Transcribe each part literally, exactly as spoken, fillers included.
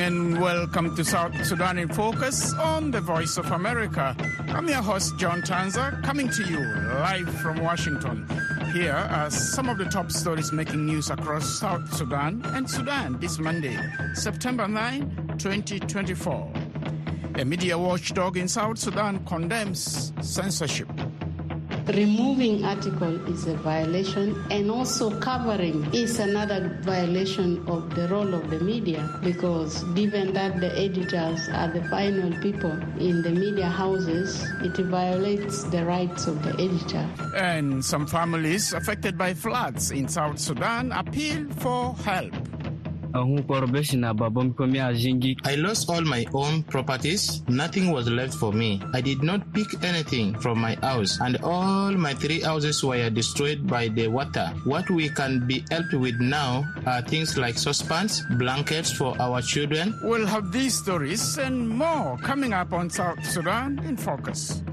and welcome to South Sudan in Focus on the Voice of America. I'm your host, John Tanza, coming to you live from Washington. Here are some of the top stories making news across South Sudan and Sudan this Monday, September ninth, twenty twenty-four. A media watchdog in South Sudan condemns censorship. Removing article is a violation, and also covering is another violation of the role of the media, because given that the editors are the final people in the media houses, it violates the rights of the editor. And some families affected by floods in South Sudan appeal for help. I lost all my own properties. Nothing was left for me. I did not pick anything from my house, and all my three houses were destroyed by the water. What we can be helped with now are things like saucepans, blankets for our children. We'll have these stories and more coming up on South Sudan in Focus.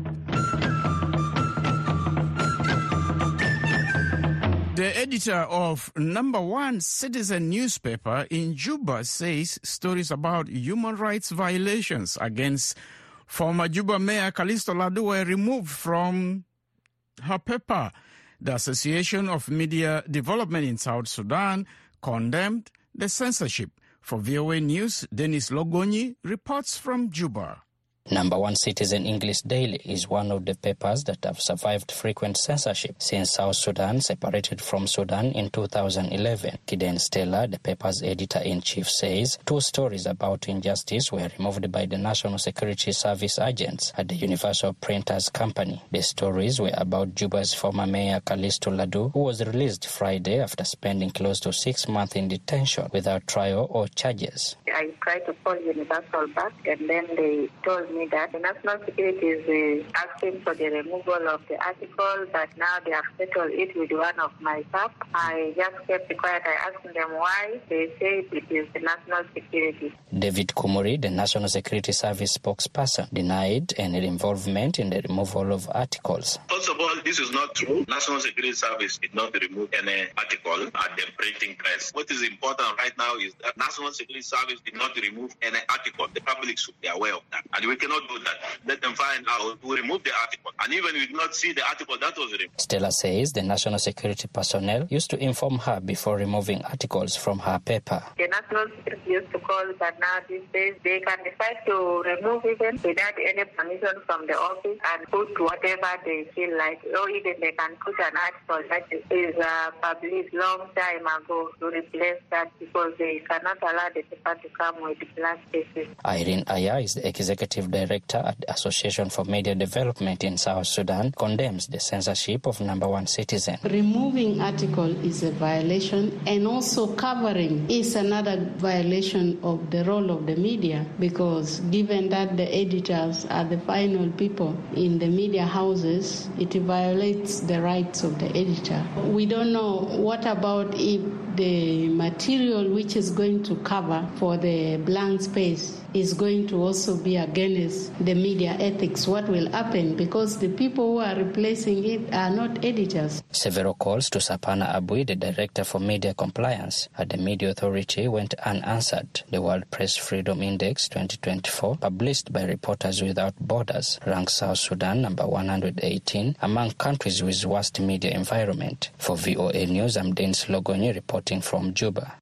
The editor of number one citizen newspaper in Juba says stories about human rights violations against former Juba Mayor Callisto Ladu were removed from her paper. The Association of Media Development in South Sudan condemned the censorship. For V O A News, Dennis Logonyi reports from Juba. Number One Citizen English Daily is one of the papers that have survived frequent censorship since South Sudan separated from Sudan in two thousand eleven. Kiden Stella, the paper's editor-in-chief, says two stories about injustice were removed by the National Security Service agents at the Universal Printers Company. The stories were about Juba's former mayor Callisto Ladu, who was released Friday after spending close to six months in detention without trial or charges. I tried to call Universal back, and then they told me that the National Security is uh, asking for the removal of the article, but now they have settled it with one of my staff. I just kept quiet. I asked them why. They say it is the National Security. David Kumuri, the National Security Service spokesperson, denied any involvement in the removal of articles. First of all, this is not true. National Security Service did not remove any article at the printing press. What is important right now is that National Security Service did not remove any article. The public should be aware of that. And we cannot do that. Let them find out who removed the article. And even we did not see the article that was removed. Stella says the National Security personnel used to inform her before removing articles from her paper. The National Security used to call, but now these days they can decide to remove even without any permission from the office and put whatever they feel like. Or even they can put an article that is uh, published long time ago to replace that, because they cannot allow the paper to come with blank spaces. Irene Aya is the executive director at the Association for Media Development in South Sudan, condemns the censorship of Number One Citizen. Removing article is a violation, and also covering is another violation of the role of the media, because given that the editors are the final people in the media houses, it violates the rights of the editor. We don't know what about if the material which is going to cover for the blank space is going to also be against the media ethics. What will happen? Because the people who are replacing it are not editors. Several calls to Sapana Abui, the Director for Media Compliance at the Media Authority, went unanswered. The World Press Freedom Index twenty twenty-four, published by Reporters Without Borders, ranks South Sudan number one hundred eighteen among countries with worst media environment. For V O A News, I'm Dennis Logonyi reporting from Juba.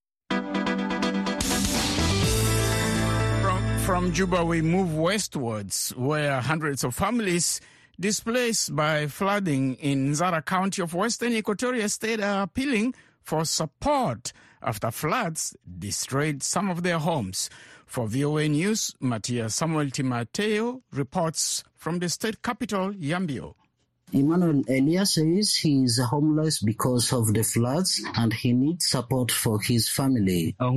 From Juba, we move westwards, where hundreds of families displaced by flooding in Nzara County of Western Equatoria State are appealing for support after floods destroyed some of their homes. For V O A News, Matia Samuel Timateo reports from the state capital, Yambio. Emmanuel Elia says he is homeless because of the floods and he needs support for his family. I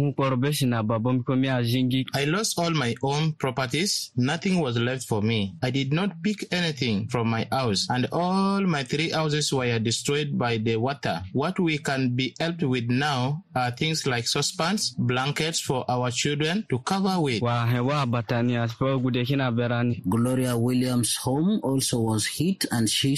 lost all my own properties. Nothing was left for me. I did not pick anything from my house, and all my three houses were destroyed by the water. What we can be helped with now are things like saucepans, blankets for our children to cover with. Gloria Williams' home also was hit, and she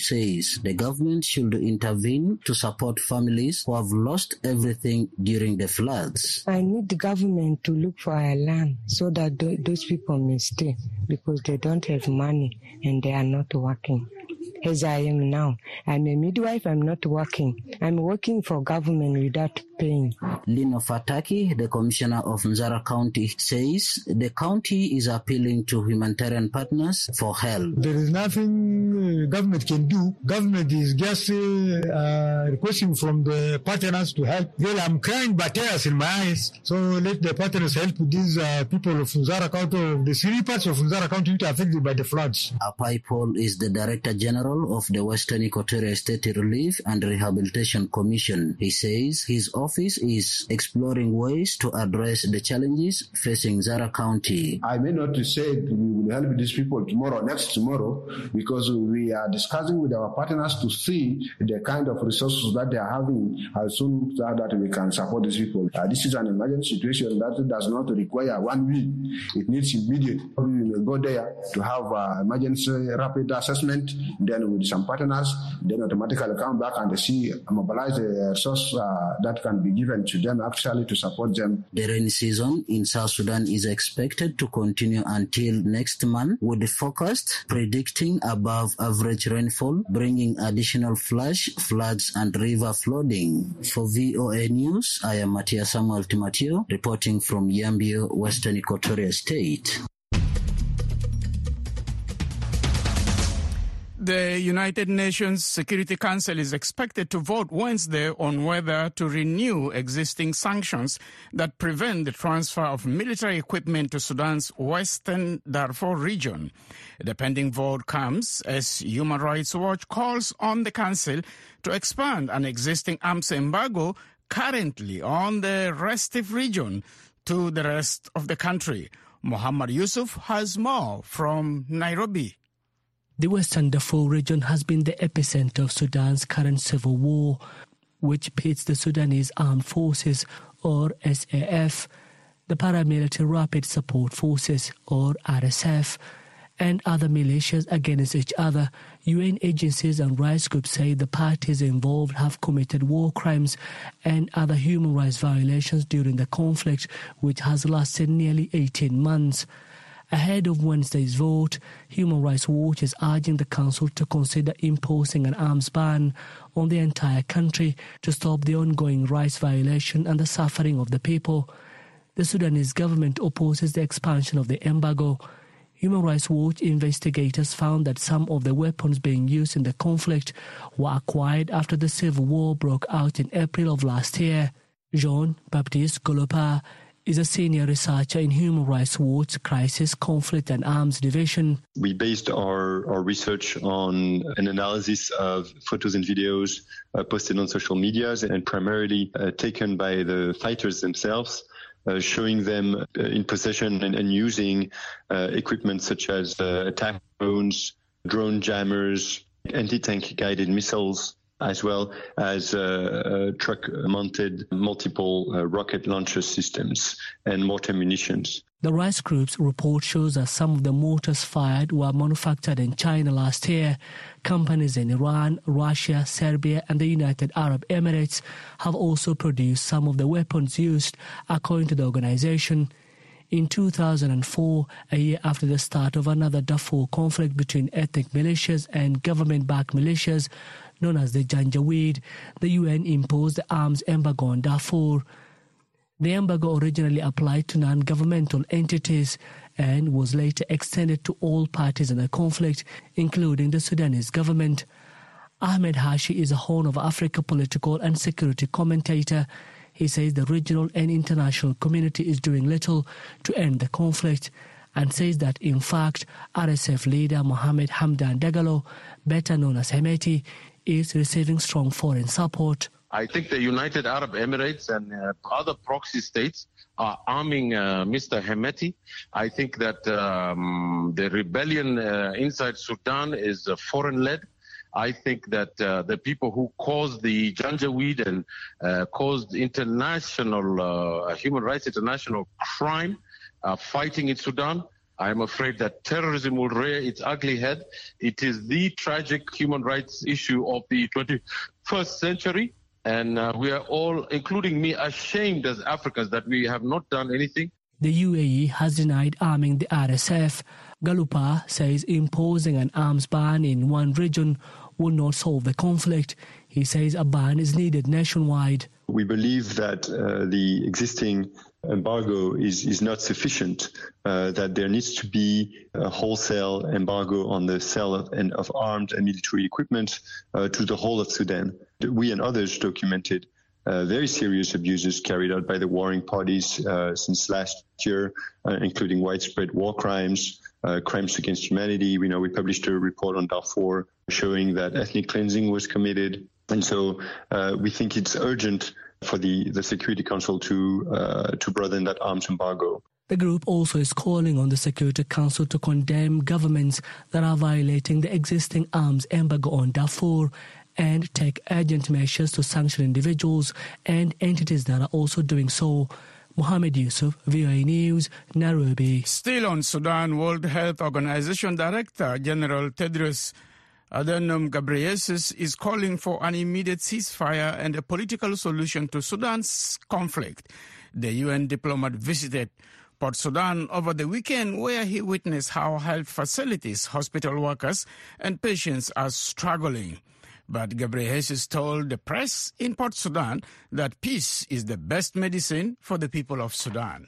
says the government should intervene to support families who have lost everything during the floods. I need the government to look for a land so that th- those people may stay, because they don't have money and they are not working. As I am now, I'm a midwife, I'm not working. I'm working for government without paying. Lino Fataki, the commissioner of Nzara County, says the county is appealing to humanitarian partners for help. There is nothing uh, government can do. Government is just uh, uh, requesting from the partners to help. Well, I'm crying by tears in my eyes. So let the partners help these uh, people of Nzara County, the three parts of Nzara County which are affected by the floods. Apai Paul is the Director General of the Western Equatoria State Relief and Rehabilitation Commission. He says his office is exploring ways to address the challenges facing Nzara County. I may not say we will help these people tomorrow, next tomorrow, because we are discussing with our partners to see the kind of resources that they are having as soon as that we can support these people. Uh, this is an emergency situation that does not require one week. It needs immediate. We will go there to have uh, emergency rapid assessment, then with some partners, then automatically come back and see, mobilize the resource uh, that can be given to them actually to support them. The rainy season in South Sudan is expected to continue until next month, with the forecast predicting above average rainfall, bringing additional flash floods and river flooding. For V O A News, I am Matia Samuel Timatio, reporting from Yambio, Western Equatoria State. The United Nations Security Council is expected to vote Wednesday on whether to renew existing sanctions that prevent the transfer of military equipment to Sudan's western Darfur region. The pending vote comes as Human Rights Watch calls on the Council to expand an existing arms embargo currently on the restive region to the rest of the country. Muhammad Yusuf has more from Nairobi. The Western Darfur region has been the epicenter of Sudan's current civil war, which pits the Sudanese Armed Forces, or S A F, the Paramilitary Rapid Support Forces, or R S F, and other militias against each other. U N agencies and rights groups say the parties involved have committed war crimes and other human rights violations during the conflict, which has lasted nearly eighteen months. Ahead of Wednesday's vote, Human Rights Watch is urging the Council to consider imposing an arms ban on the entire country to stop the ongoing rights violation and the suffering of the people. The Sudanese government opposes the expansion of the embargo. Human Rights Watch investigators found that some of the weapons being used in the conflict were acquired after the civil war broke out in April of last year. Jean-Baptiste Golopa is a senior researcher in Human Rights Watch Crisis, Conflict and Arms Division. We based our, our research on an analysis of photos and videos uh, posted on social medias and primarily uh, taken by the fighters themselves, uh, showing them uh, in possession and, and using uh, equipment such as uh, attack drones, drone jammers, anti-tank guided missiles, as well as uh, uh, truck-mounted multiple uh, rocket launcher systems and mortar munitions. The rights group's report shows that some of the mortars fired were manufactured in China last year. Companies in Iran, Russia, Serbia and the United Arab Emirates have also produced some of the weapons used, according to the organization. In two thousand four, a year after the start of another Darfur conflict between ethnic militias and government-backed militias, known as the Janjaweed, the U N imposed the arms embargo on Darfur. The embargo originally applied to non-governmental entities and was later extended to all parties in the conflict, including the Sudanese government. Ahmed Hashi is a Horn of Africa political and security commentator. He says the regional and international community is doing little to end the conflict, and says that, in fact, R S F leader Mohamed Hamdan Dagalo, better known as Hemeti, is receiving strong foreign support. I think the United Arab Emirates and uh, other proxy states are arming uh, Mister Hemeti. I think that um, the rebellion uh, inside Sudan is uh, foreign-led. I think that uh, the people who caused the Janjaweed and uh, caused international, uh, human rights international crime uh, fighting in Sudan I'm afraid that terrorism will rear its ugly head. It is the tragic human rights issue of the twenty-first century. And uh, we are all, including me, ashamed as Africans that we have not done anything. The U A E has denied arming the R S F. Galupa says imposing an arms ban in one region will not solve the conflict. He says a ban is needed nationwide. We believe that uh, the existing embargo is, is not sufficient, uh, that there needs to be a wholesale embargo on the sale of, and of armed and military equipment uh, to the whole of Sudan. We and others documented uh, very serious abuses carried out by the warring parties uh, since last year, uh, including widespread war crimes, uh, crimes against humanity. We know we published a report on Darfur showing that ethnic cleansing was committed. And so uh, we think it's urgent for the, the Security Council to uh, to broaden that arms embargo. The group also is calling on the Security Council to condemn governments that are violating the existing arms embargo on Darfur and take urgent measures to sanction individuals and entities that are also doing so. Mohammed Yusuf, V O A News, Nairobi. Still on Sudan, World Health Organization Director General Tedros Adhanom Ghebreyesus is calling for an immediate ceasefire and a political solution to Sudan's conflict. The U N diplomat visited Port Sudan over the weekend, where he witnessed how health facilities, hospital workers and patients are struggling. But Ghebreyesus told the press in Port Sudan that peace is the best medicine for the people of Sudan.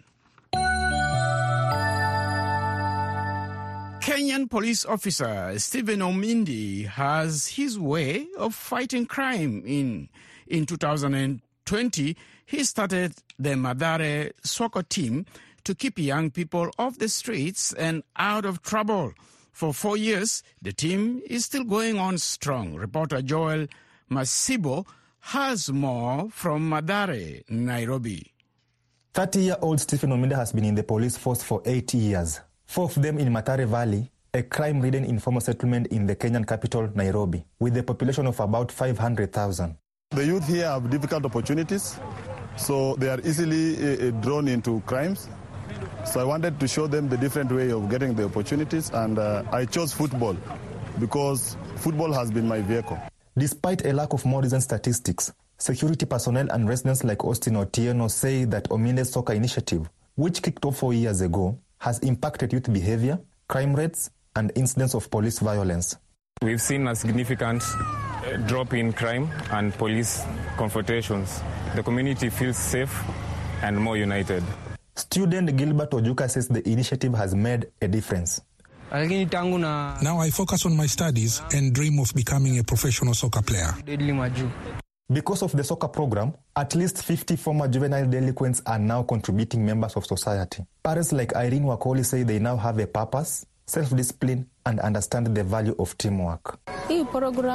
Kenyan police officer Stephen Omindi has his way of fighting crime. In, in two thousand twenty, he started the Mathare soccer team to keep young people off the streets and out of trouble. For four years, the team is still going on strong. Reporter Joel Masibo has more from Mathare, Nairobi. thirty-year-old Stephen Omindi has been in the police force for eight years. Four of them in Mathare Valley, a crime-ridden informal settlement in the Kenyan capital, Nairobi, with a population of about five hundred thousand. The youth here have difficult opportunities, so they are easily uh, drawn into crimes. So I wanted to show them the different way of getting the opportunities, and uh, I chose football because football has been my vehicle. Despite a lack of more recent statistics, security personnel and residents like Austin Otieno say that Ominde's soccer initiative, which kicked off four years ago, has impacted youth behavior, crime rates, and incidents of police violence. We've seen a significant drop in crime and police confrontations. The community feels safe and more united. Student Gilbert Ojuka says the initiative has made a difference. Now I focus on my studies and dream of becoming a professional soccer player. Because of the soccer program, at least fifty former juvenile delinquents are now contributing members of society. Parents like Irene Wakoli say they now have a purpose, self-discipline, and understand the value of teamwork. This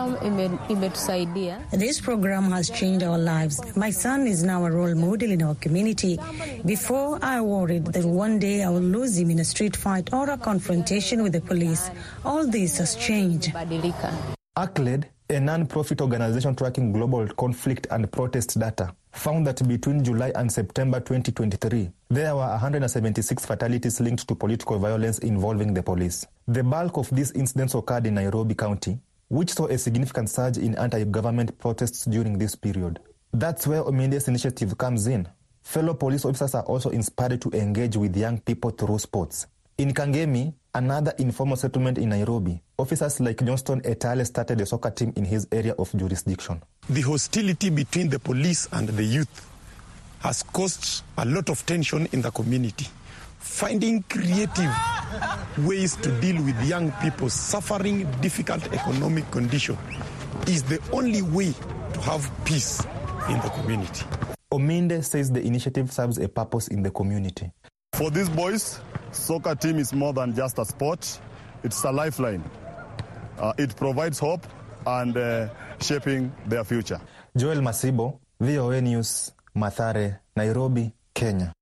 program has changed our lives. My son is now a role model in our community. Before, I worried that one day I will lose him in a street fight or a confrontation with the police. All this has changed. ACLED, a non-profit organization tracking global conflict and protest data, found that between July and September twenty twenty-three, there were one hundred seventy-six fatalities linked to political violence involving the police. The bulk of these incidents occurred in Nairobi County, which saw a significant surge in anti-government protests during this period. That's where Ominde's initiative comes in. Fellow police officers are also inspired to engage with young people through sports. In Kangemi, another informal settlement in Nairobi, officers like Johnston Etale started a soccer team in his area of jurisdiction. The hostility between the police and the youth has caused a lot of tension in the community. Finding creative ways to deal with young people suffering difficult economic conditions is the only way to have peace in the community. Ominde says the initiative serves a purpose in the community. For these boys, soccer team is more than just a sport. It's a lifeline. Uh, it provides hope and uh, shaping their future. Joel Masibo, V O A News, Mathare, Nairobi, Kenya.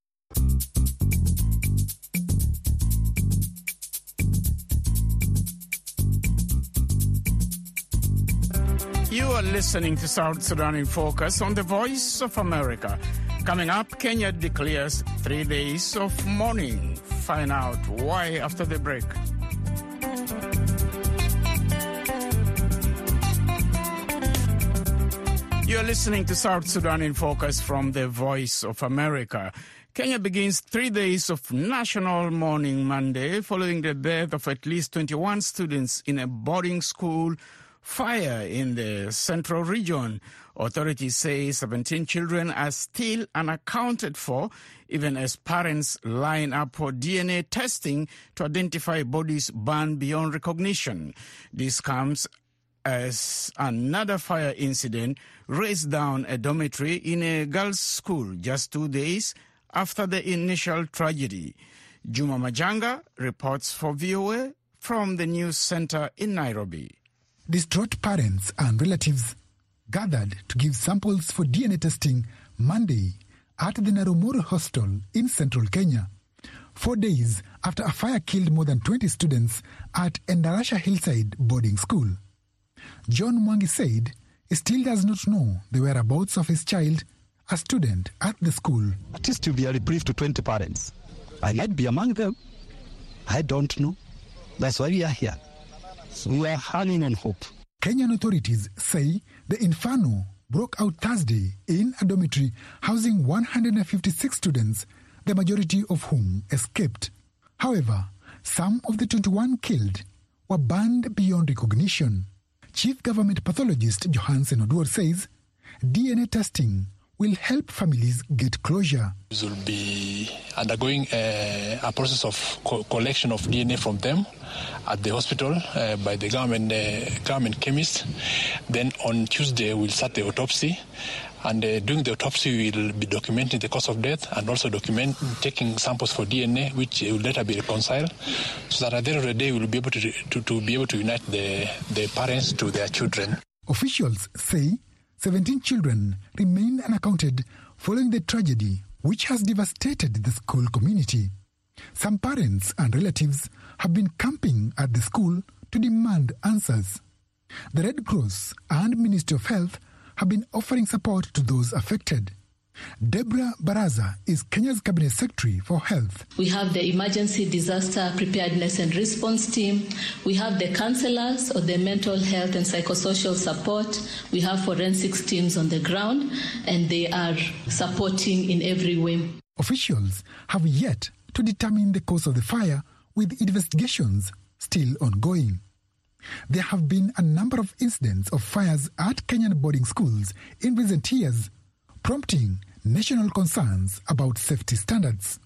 You are listening to South Sudan in Focus on the Voice of America. Coming up, Kenya declares three days of mourning find out why after the break. You're listening to South Sudan in Focus from the Voice of America. Kenya begins three days of National Mourning Monday following the death of at least twenty-one students in a boarding school fire in the central region. Authorities say seventeen children are still unaccounted for, even as parents line up for D N A testing to identify bodies burned beyond recognition. This comes as another fire incident razed down a dormitory in a girls' school just two days after the initial tragedy. Juma Majanga reports for V O A from the news center in Nairobi. Distraught parents and relatives gathered to give samples for D N A testing Monday at the Narumoro Hostel in central Kenya, four days after a fire killed more than twenty students at Endarasha Hillside Boarding School. John Mwangi said he still does not know the whereabouts of his child, a student at the school. At least to be a reprieve to twenty parents. I might be among them. I don't know. That's why we are here. We are hanging on hope. Kenyan authorities say the inferno broke out Thursday in a dormitory housing one hundred fifty-six students, the majority of whom escaped. However, some of the twenty-one killed were burned beyond recognition. Chief Government Pathologist Johansen Oduor says D N A testing will help families get closure. We will be undergoing a, a process of co- collection of D N A from them at the hospital uh, by the government uh, government chemist. Then on Tuesday we'll start the autopsy, and uh, during the autopsy we'll be documenting the cause of death and also document taking samples for D N A, which will later be reconciled, so that at the end of the day we'll be able to to, to be able to unite the the parents to their children. Officials say seventeen children remain unaccounted following the tragedy, which has devastated the school community. Some parents and relatives have been camping at the school to demand answers. The Red Cross and Ministry of Health have been offering support to those affected. Deborah Baraza is Kenya's Cabinet Secretary for Health. We have the Emergency Disaster Preparedness and Response Team. We have the counselors or the mental health and psychosocial support. We have forensics teams on the ground, and they are supporting in every way. Officials have yet to determine the cause of the fire, with investigations still ongoing. There have been a number of incidents of fires at Kenyan boarding schools in recent years, prompting national concerns about safety standards.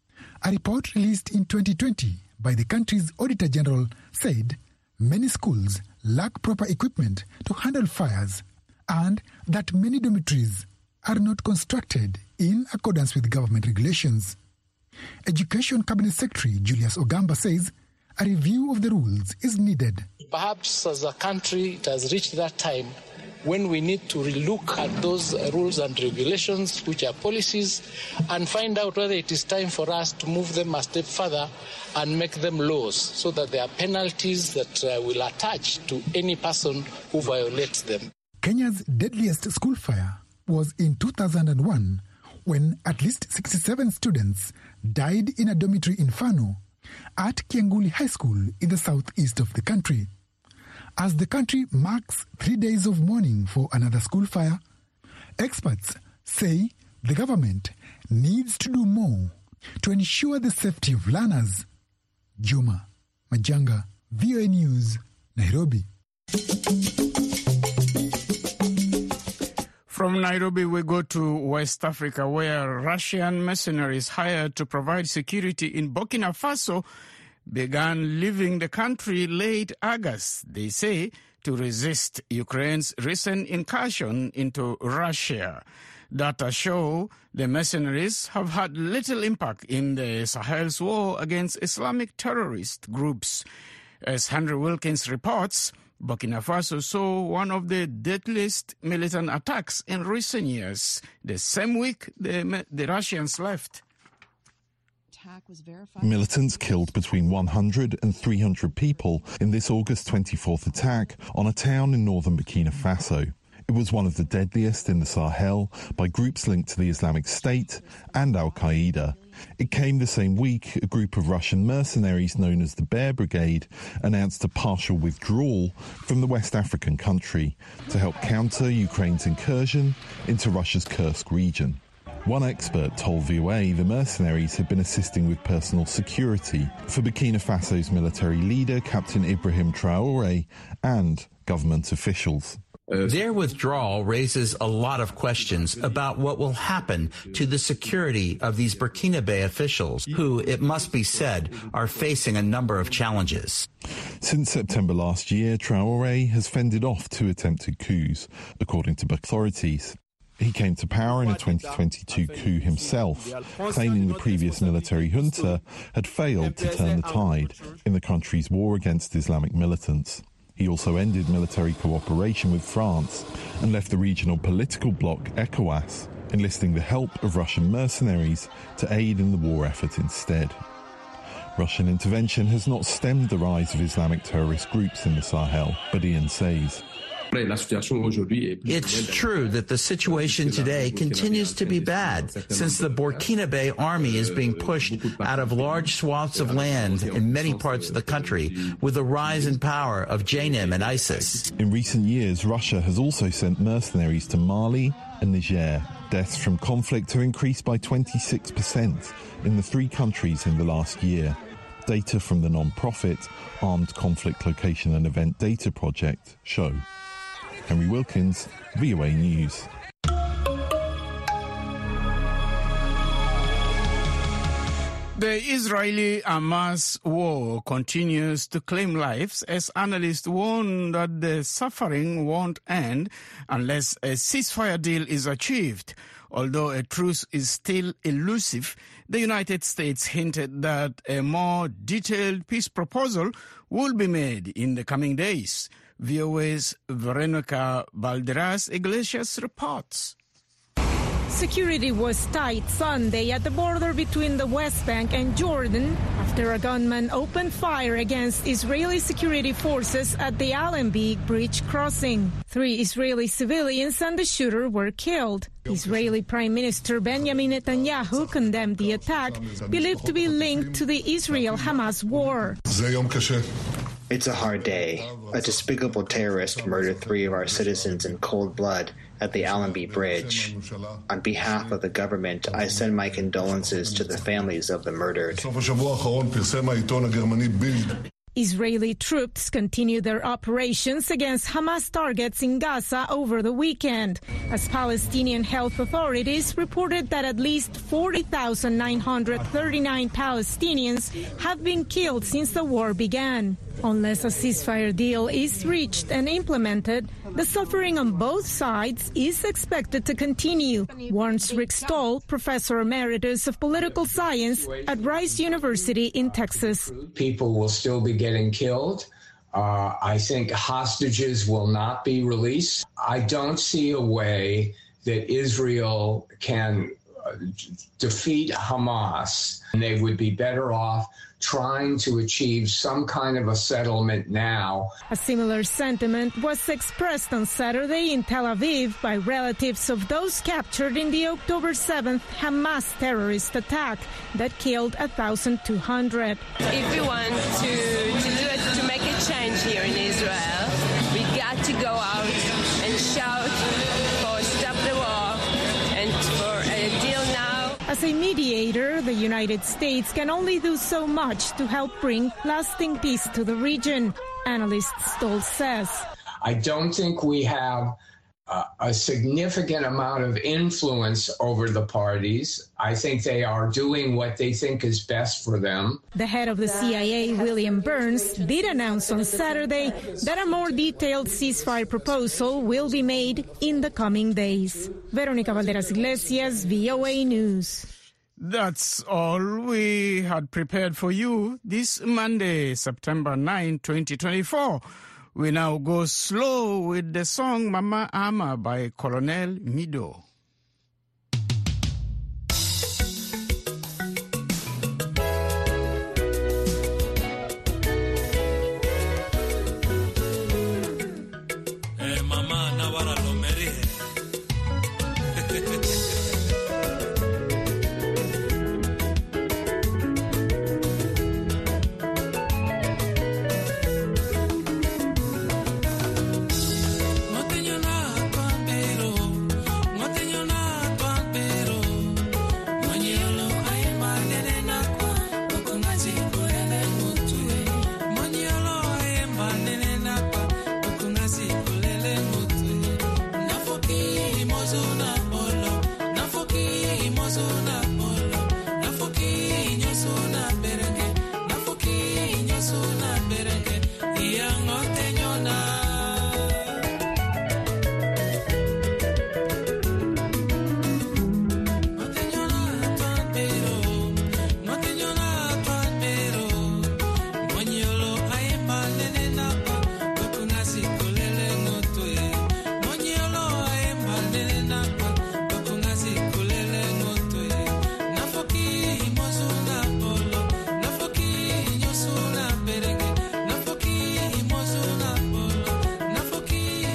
A report released in twenty twenty by the country's Auditor General said many schools lack proper equipment to handle fires and that many dormitories are not constructed in accordance with government regulations. Education Cabinet Secretary Julius Ogamba says a review of the rules is needed. Perhaps as a country it has reached that time when we need to relook at those rules and regulations, which are policies, and find out whether it is time for us to move them a step further and make them laws, so that there are penalties that uh, will attach to any person who violates them. Kenya's deadliest school fire was in two thousand one, when at least sixty-seven students died in a dormitory inferno at Kianguli High School in the southeast of the country. As the country marks three days of mourning for another school fire, experts say the government needs to do more to ensure the safety of learners. Juma Majanga, V O A News, Nairobi. From Nairobi, we go to West Africa, where Russian mercenaries hired to provide security in Burkina Faso began leaving the country late August, they say, to resist Ukraine's recent incursion into Russia. Data show the mercenaries have had little impact in the Sahel's war against Islamic terrorist groups. As Henry Wilkins reports, Burkina Faso saw one of the deadliest militant attacks in recent years, the same week the, the Russians left. Militants killed between one hundred and three hundred people in this August twenty-fourth attack on a town in northern Burkina Faso. It It was one of the deadliest in the Sahel by groups linked to the Islamic State and Al-Qaeda. It came the same week a group of Russian mercenaries known as the Bear Brigade announced a partial withdrawal from the West African country to help counter Ukraine's incursion into Russia's Kursk region. One expert told V O A the mercenaries had been assisting with personal security for Burkina Faso's military leader, Captain Ibrahim Traoré, and government officials. Their withdrawal raises a lot of questions about what will happen to the security of these Burkinabe officials, who, it must be said, are facing a number of challenges. Since September last year, Traoré has fended off two attempted coups, according to authorities. He came to power in a twenty twenty-two coup himself, claiming the previous military junta had failed to turn the tide in the country's war against Islamic militants. He also ended military cooperation with France and left the regional political bloc ECOWAS, enlisting the help of Russian mercenaries to aid in the war effort instead. Russian intervention has not stemmed the rise of Islamic terrorist groups in the Sahel, but Ian says. It's true that the situation today continues to be bad, since the Burkinabe army is being pushed out of large swaths of land in many parts of the country with the rise in power of J N I M and ISIS. In recent years, Russia has also sent mercenaries to Mali and Niger. Deaths from conflict have increased by twenty-six percent in the three countries in the last year. Data from the non-profit Armed Conflict Location and Event Data Project show. Henry Wilkins, V O A News. The Israeli-Hamas war continues to claim lives as analysts warn that the suffering won't end unless a ceasefire deal is achieved. Although a truce is still elusive, the United States hinted that a more detailed peace proposal will be made in the coming days. V O A's Veronica Balderas Iglesias reports. Security was tight Sunday at the border between the West Bank and Jordan after a gunman opened fire against Israeli security forces at the Allenby Bridge crossing. Three Israeli civilians and the shooter were killed. Israeli Prime Minister Benjamin Netanyahu condemned the attack, believed to be linked to the Israel-Hamas war. It's a hard day. A despicable terrorist murdered three of our citizens in cold blood at the Allenby Bridge. On behalf of the government, I send my condolences to the families of the murdered. Israeli troops continue their operations against Hamas targets in Gaza over the weekend, as Palestinian health authorities reported that at least forty thousand nine hundred thirty-nine Palestinians have been killed since the war began. Unless a ceasefire deal is reached and implemented, the suffering on both sides is expected to continue, warns Rick Stoll, professor emeritus of political science at Rice University in Texas. People will still be getting killed. Uh, I think hostages will not be released. I don't see a way that Israel can uh, defeat Hamas, and they would be better off trying to achieve some kind of a settlement now. A similar sentiment was expressed on Saturday in Tel Aviv by relatives of those captured in the October seventh Hamas terrorist attack that killed one thousand two hundred. If we want to, to do it, to make a change here in Israel, we got to go out and shout for stop the war and for a deal now. As a mediator, the United States can only do so much to help bring lasting peace to the region, analyst Stoll says. I don't think we have uh, a significant amount of influence over the parties. I think they are doing what they think is best for them. The head of the C I A, William Burns, did announce on Saturday that a more detailed ceasefire proposal will be made in the coming days. Veronica Valderas Iglesias, V O A News. That's all we had prepared for you this Monday, September ninth, twenty twenty-four. We now go slow with the song Mama Ama by Colonel Mido. Mama na wara lo meri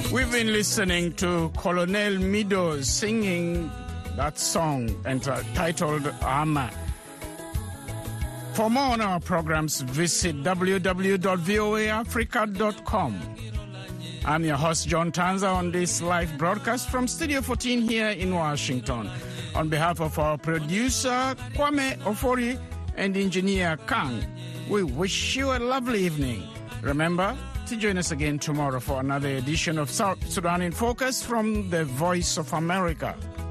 We've been listening to Colonel Mido singing that song entitled Ama. For more on our programs, visit w w w dot v o a africa dot com. I'm your host, John Tanza, on this live broadcast from Studio fourteen here in Washington. On behalf of our producer, Kwame Ofori, and engineer Kang, we wish you a lovely evening. Remember to join us again tomorrow for another edition of South Sudan in Focus from the Voice of America.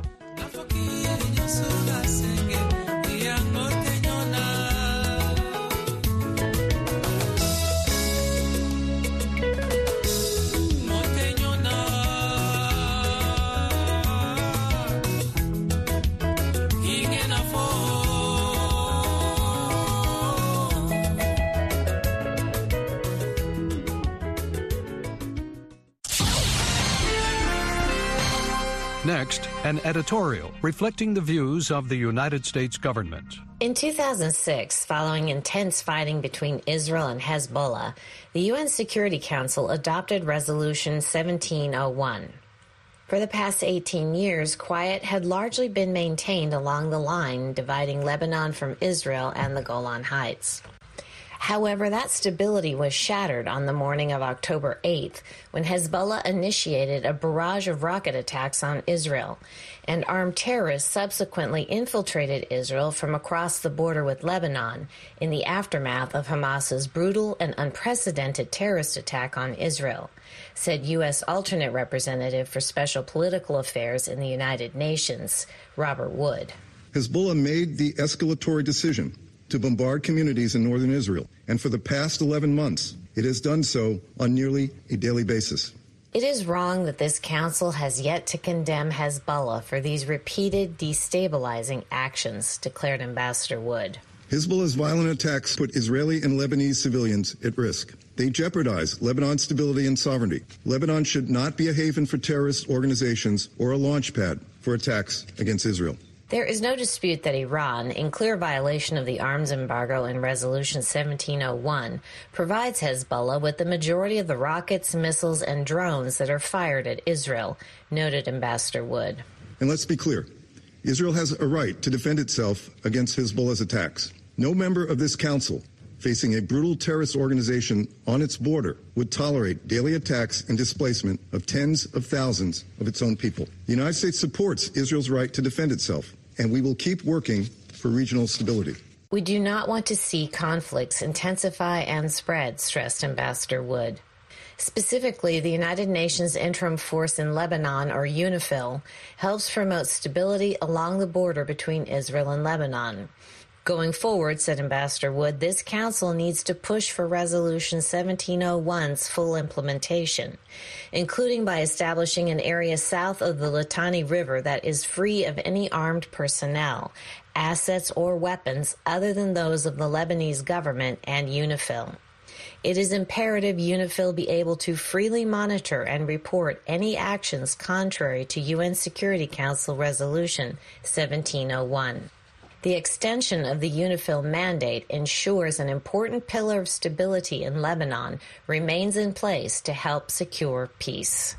Next, an editorial reflecting the views of the United States government. In two thousand six, following intense fighting between Israel and Hezbollah, the U N Security Council adopted Resolution seventeen oh one. For the past eighteen years, quiet had largely been maintained along the line dividing Lebanon from Israel and the Golan Heights. However, that stability was shattered on the morning of October eighth when Hezbollah initiated a barrage of rocket attacks on Israel, and armed terrorists subsequently infiltrated Israel from across the border with Lebanon in the aftermath of Hamas's brutal and unprecedented terrorist attack on Israel, said U S alternate representative for special political affairs in the United Nations, Robert Wood. Hezbollah made the escalatory decision to bombard communities in northern Israel, and for the past eleven months, it has done so on nearly a daily basis. It is wrong that this council has yet to condemn Hezbollah for these repeated destabilizing actions, declared Ambassador Wood. Hezbollah's violent attacks put Israeli and Lebanese civilians at risk. They jeopardize Lebanon's stability and sovereignty. Lebanon should not be a haven for terrorist organizations or a launch pad for attacks against Israel. There is no dispute that Iran, in clear violation of the arms embargo in Resolution seventeen oh one, provides Hezbollah with the majority of the rockets, missiles, and drones that are fired at Israel, noted Ambassador Wood. And let's be clear, Israel has a right to defend itself against Hezbollah's attacks. No member of this council facing a brutal terrorist organization on its border would tolerate daily attacks and displacement of tens of thousands of its own people. The United States supports Israel's right to defend itself, and we will keep working for regional stability. We do not want to see conflicts intensify and spread, stressed Ambassador Wood. Specifically, the United Nations Interim Force in Lebanon, or UNIFIL, helps promote stability along the border between Israel and Lebanon. Going forward, said Ambassador Wood, this council needs to push for Resolution seventeen oh one's full implementation, including by establishing an area south of the Litani River that is free of any armed personnel, assets, or weapons other than those of the Lebanese government and UNIFIL. It is imperative UNIFIL be able to freely monitor and report any actions contrary to U N Security Council Resolution seventeen oh one. The extension of the UNIFIL mandate ensures an important pillar of stability in Lebanon remains in place to help secure peace.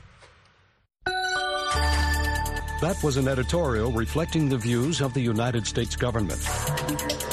That was an editorial reflecting the views of the United States government.